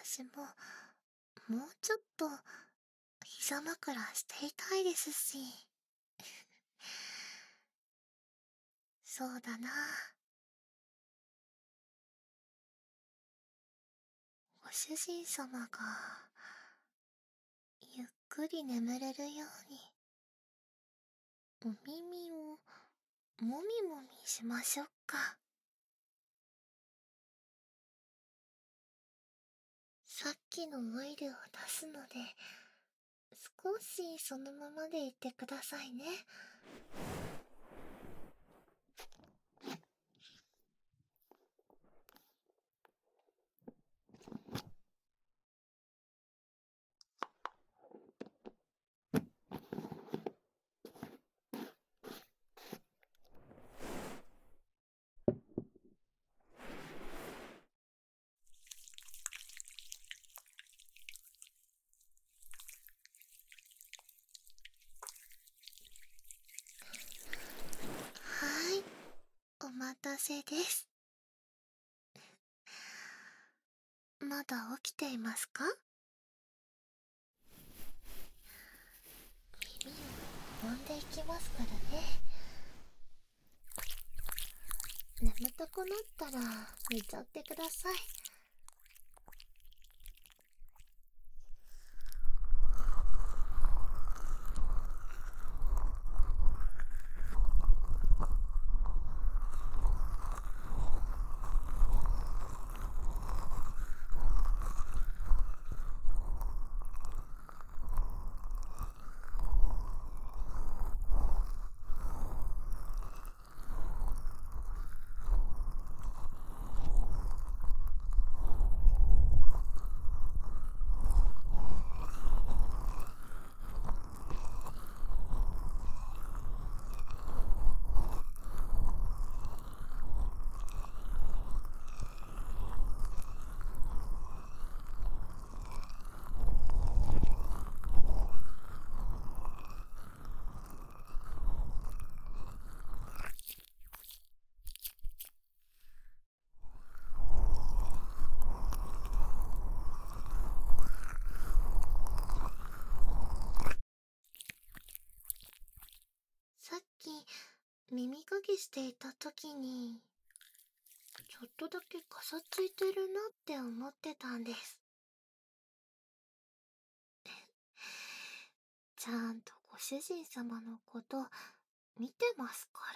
私も、もうちょっと、膝枕していたいですし。そうだな。ご主人様が、ゆっくり眠れるように、お耳を、もみもみしましょうか。さっきのオイルを出すので、少しそのままでいてくださいね。はい、お待たせです。まだ起きていますか？耳を揉んでいきますからね。眠たくなったら寝ちゃってください。さっき耳かきしていた時に、ちょっとだけかさついてるなって思ってたんです。ちゃんとご主人様のこと見てますから。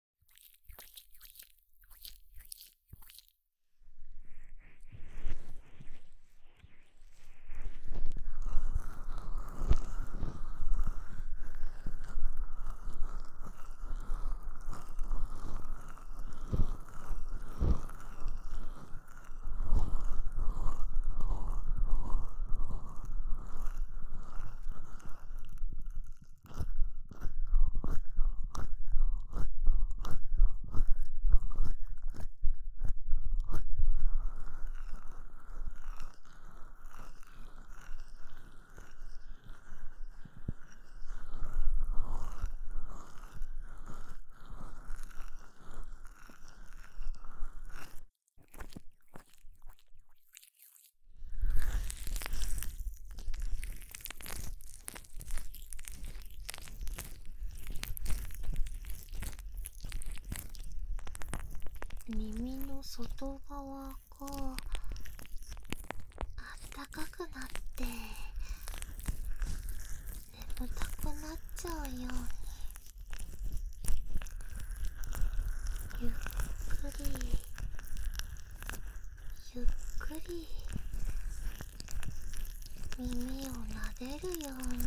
耳の外側があったかくなって眠たくなっちゃうように、ゆっくりゆっくり耳を撫でるように。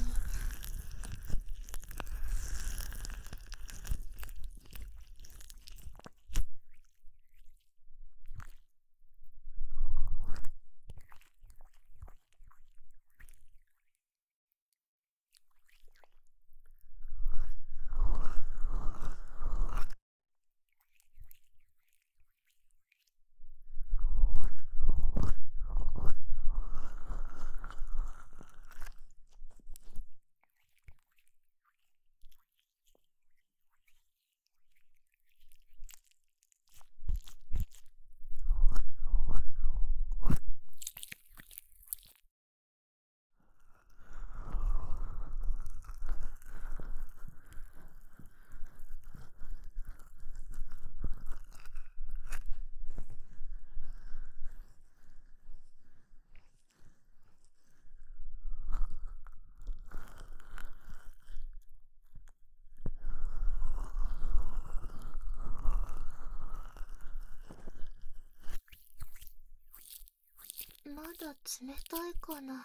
だ冷たいかな。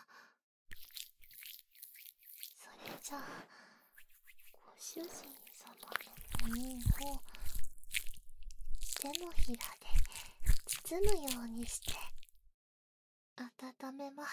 それじゃあ、ご主人様の耳を手のひらで包むようにして温めます。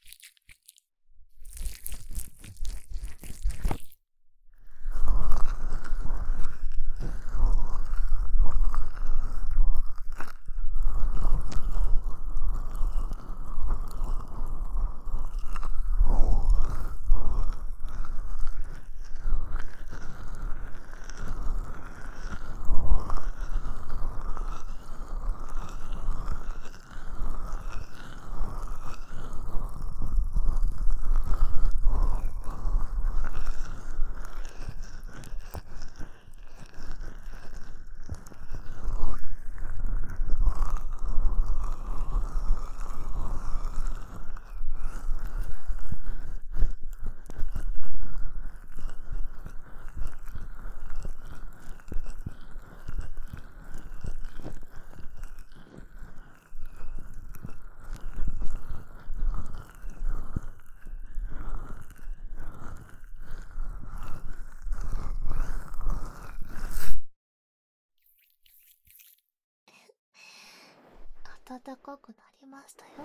暖かくなりましたよ。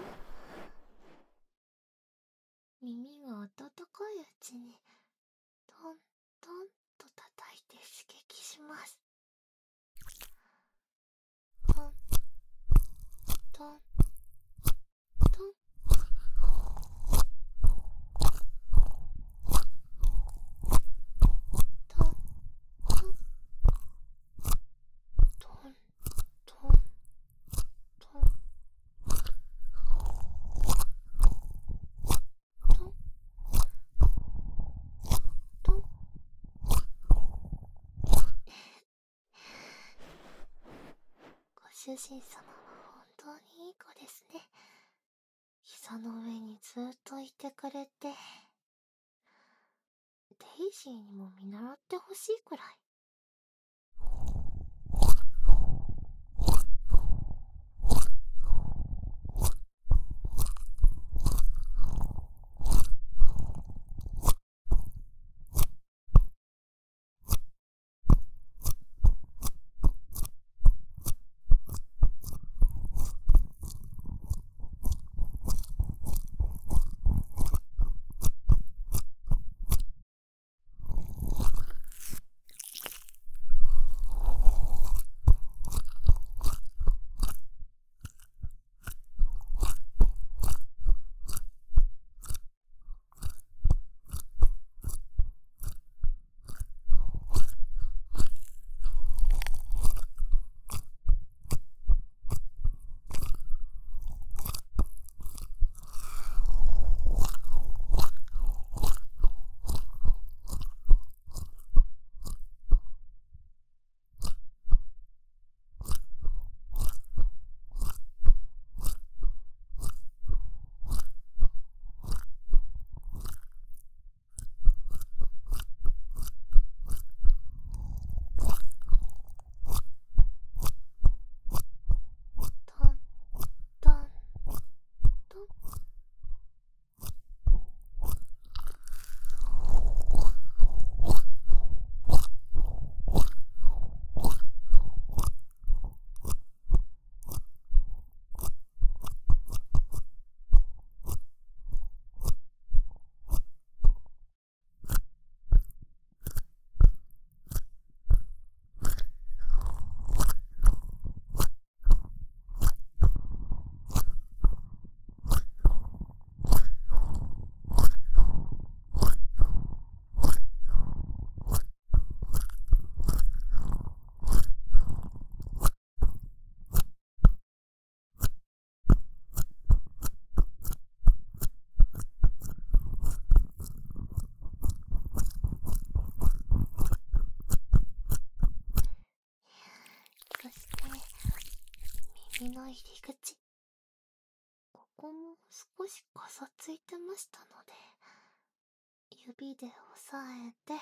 耳が温かいうちにトントンと叩いて刺激します。トントントン。トントントントントントン。ご主人様は本当にいい子ですね。膝の上にずっといてくれて、デイジーにも見習ってほしいくらい。トントントン。そして耳の入り口、ここも少しかさついてましたので、指で押さえて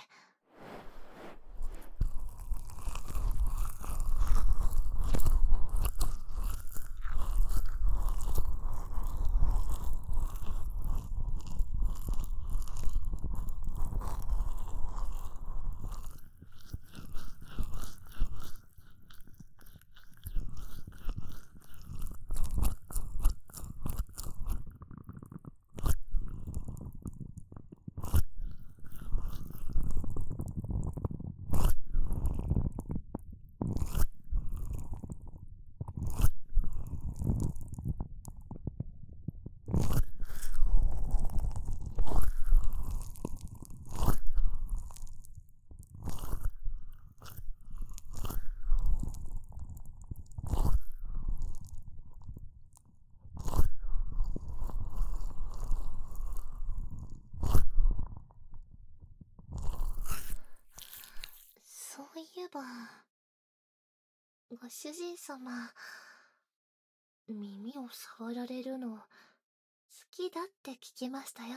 えば、ご主人様、耳を触られるの好きだって聞きましたよ。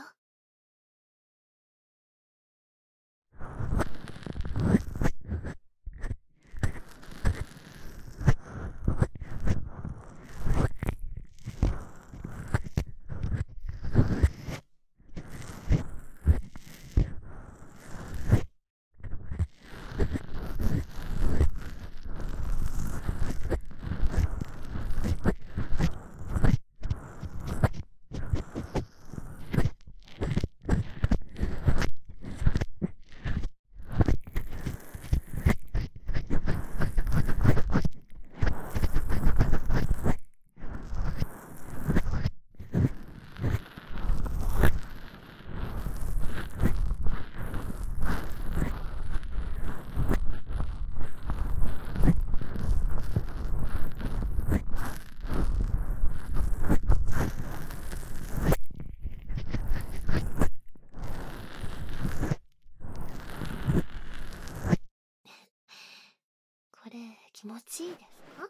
これ気持ちいいですか？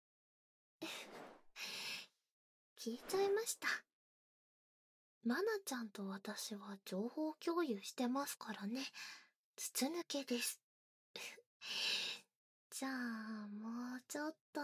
聞いちゃいました。マナちゃんと私は情報共有してますからね。筒抜けです。じゃあ、もうちょっと。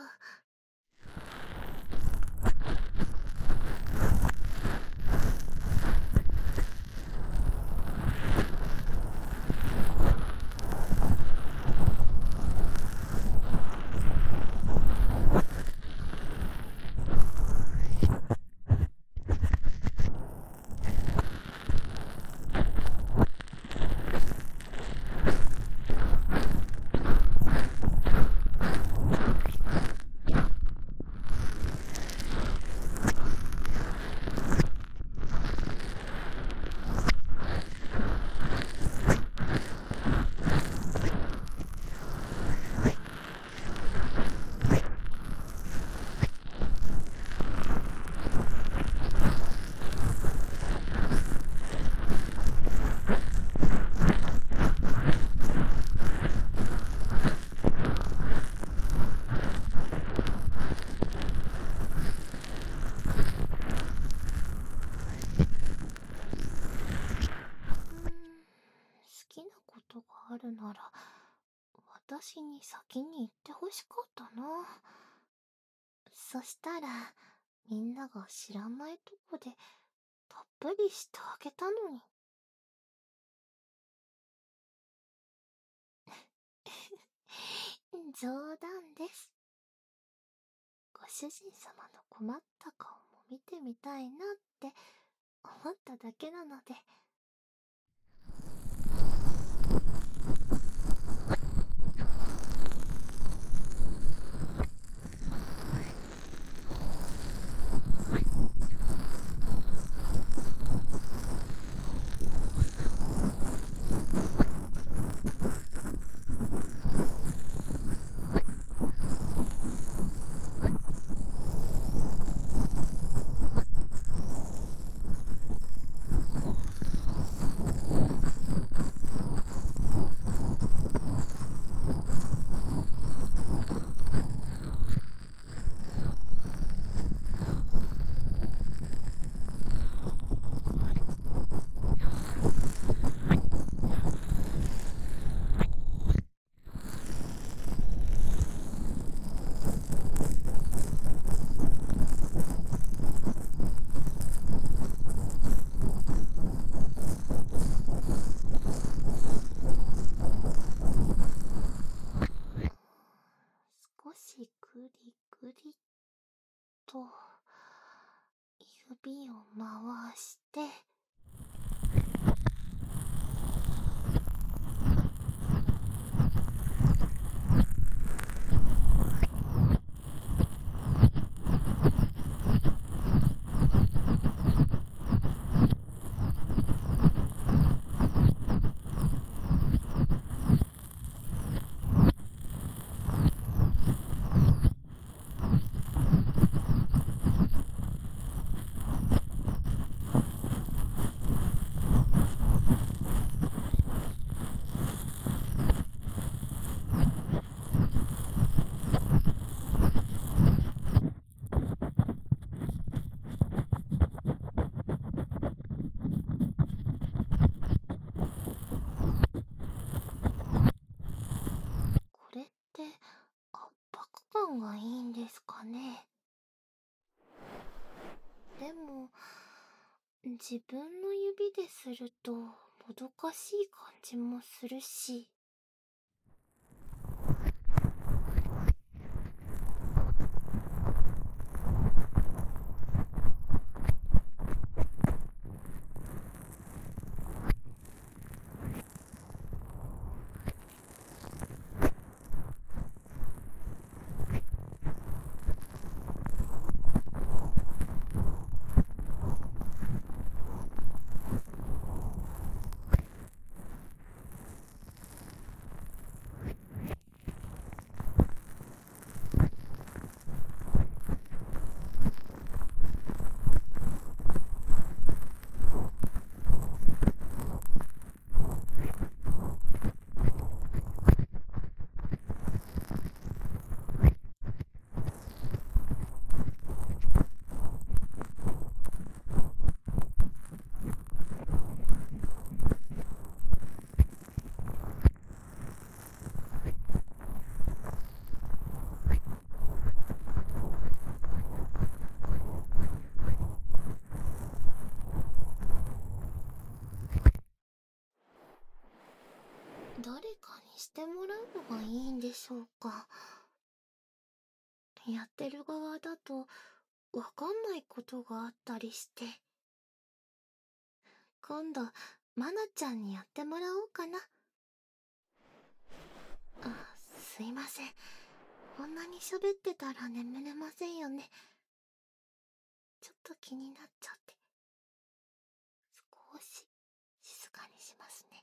好きなことがあるなら、私に先に言ってほしかったな。そしたら、みんなが知らないとこで、たっぷりしてあげたのに。冗談です。ご主人様の困った顔も見てみたいなって思っただけなので。少しグリグリと指を回して。 圧迫感がいいんですかね。でも自分の指でするともどかしい感じもするし。誰かにしてもらうのがいいんでしょうか。やってる側だとわかんないことがあったりして。今度マナちゃんにやってもらおうかな。すいません、こんなに喋ってたら眠れませんよね。ちょっと気になっちゃって少し静かにしますね。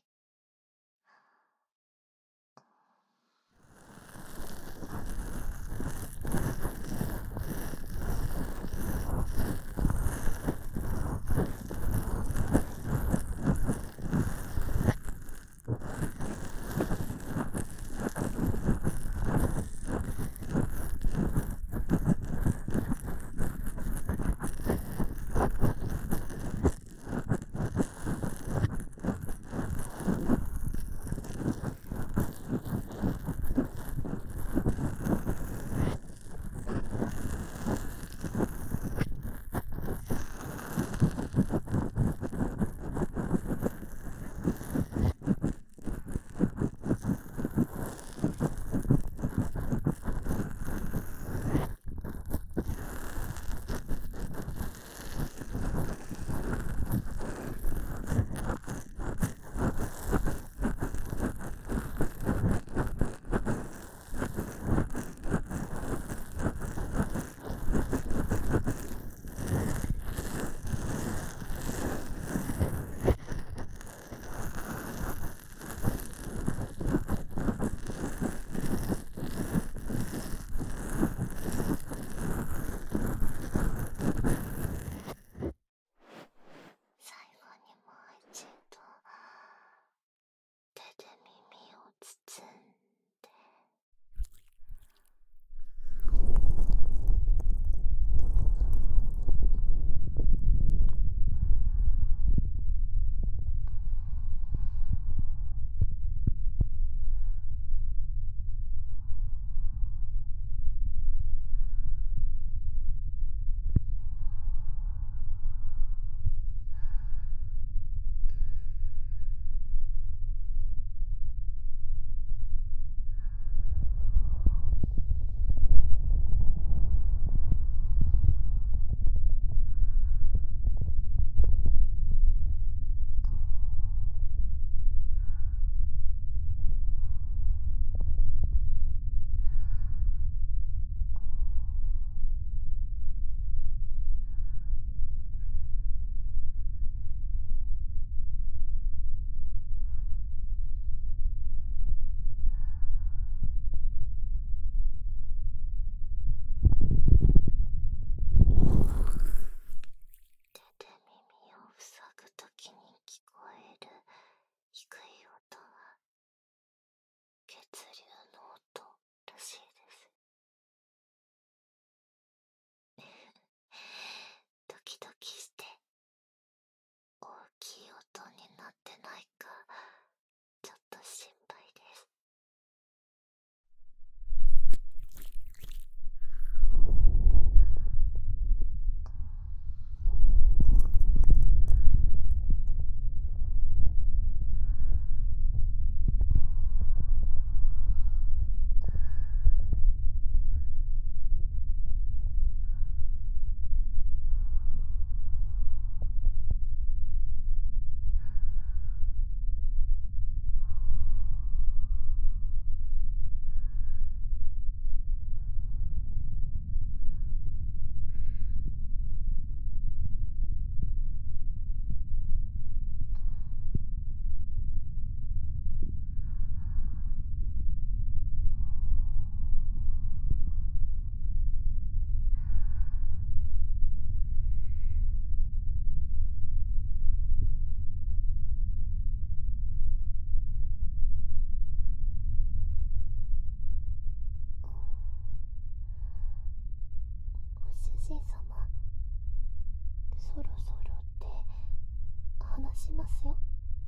神様、そろそろって話しますよ。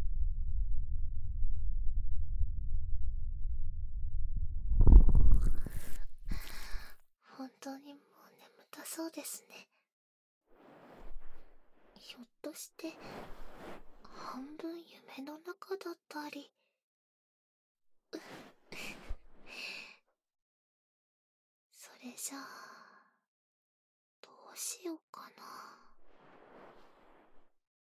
本当にもう眠たそうですね。ひょっとして半分夢の中だったり。それじゃあどうしようかな。